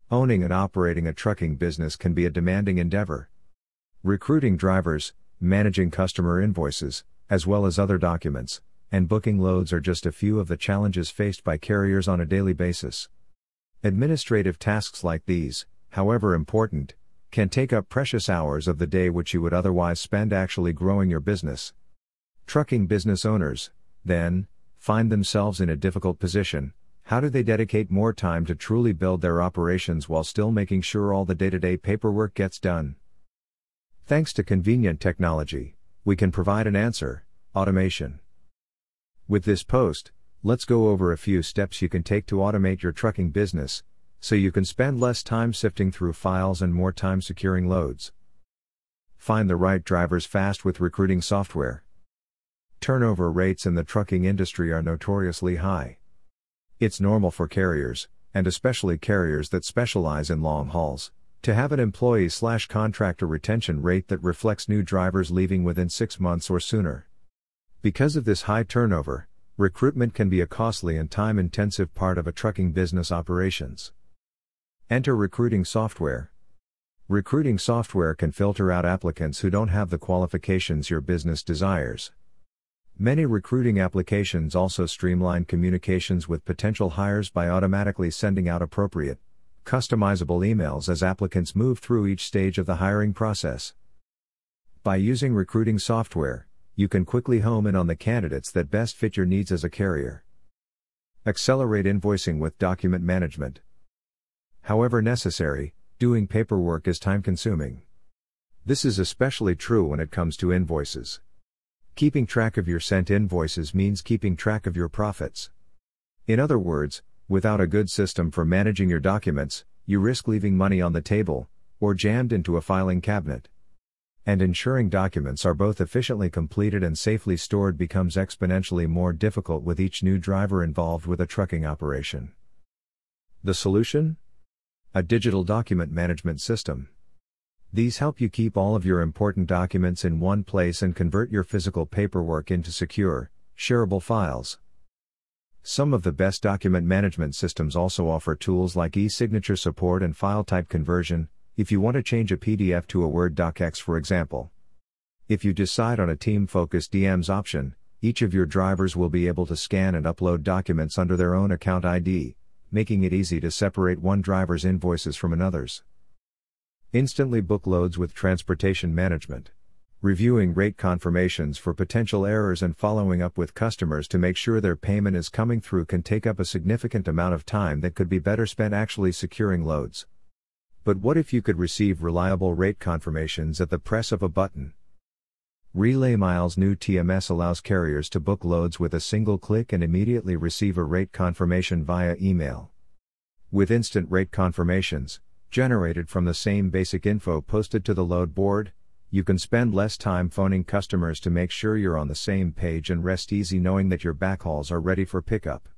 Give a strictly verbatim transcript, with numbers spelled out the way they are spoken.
Owning and operating a trucking business can be a demanding endeavor. Recruiting drivers, managing customer invoices, as well as other documents, and booking loads are just a few of the challenges faced by carriers on a daily basis. Administrative tasks like these, however important, can take up precious hours of the day which you would otherwise spend actually growing your business. Trucking business owners, then, find themselves in a difficult position. How do they dedicate more time to truly build their operations while still making sure all the day-to-day paperwork gets done? Thanks to convenient technology, we can provide an answer: automation. With this post, let's go over a few steps you can take to automate your trucking business, so you can spend less time sifting through files and more time securing loads. Find the right drivers fast with recruiting software. Turnover rates in the trucking industry are notoriously high. It's normal for carriers, and especially carriers that specialize in long hauls, to have an employee-slash-contractor retention rate that reflects new drivers leaving within six months or sooner. Because of this high turnover, recruitment can be a costly and time-intensive part of a trucking business operations. Enter recruiting software. Recruiting software can filter out applicants who don't have the qualifications your business desires. Many recruiting applications also streamline communications with potential hires by automatically sending out appropriate, customizable emails as applicants move through each stage of the hiring process. By using recruiting software, you can quickly home in on the candidates that best fit your needs as a carrier. Accelerate invoicing with document management. However necessary, doing paperwork is time-consuming. This is especially true when it comes to invoices. Keeping track of your sent invoices means keeping track of your profits. In other words, without a good system for managing your documents, you risk leaving money on the table, or jammed into a filing cabinet. And ensuring documents are both efficiently completed and safely stored becomes exponentially more difficult with each new driver involved with a trucking operation. The solution? A digital document management system. These help you keep all of your important documents in one place and convert your physical paperwork into secure, shareable files. Some of the best document management systems also offer tools like e-signature support and file type conversion, if you want to change a P D F to a Word docx for example. If you decide on a team-focused D Ms option, each of your drivers will be able to scan and upload documents under their own account I D, making it easy to separate one driver's invoices from another's. Instantly book loads with transportation management. Reviewing rate confirmations for potential errors and following up with customers to make sure their payment is coming through can take up a significant amount of time that could be better spent actually securing loads. But what if you could receive reliable rate confirmations at the press of a button? RelayMiles' new T M S allows carriers to book loads with a single click and immediately receive a rate confirmation via email. With instant rate confirmations, generated from the same basic info posted to the load board, you can spend less time phoning customers to make sure you're on the same page and rest easy knowing that your backhauls are ready for pickup.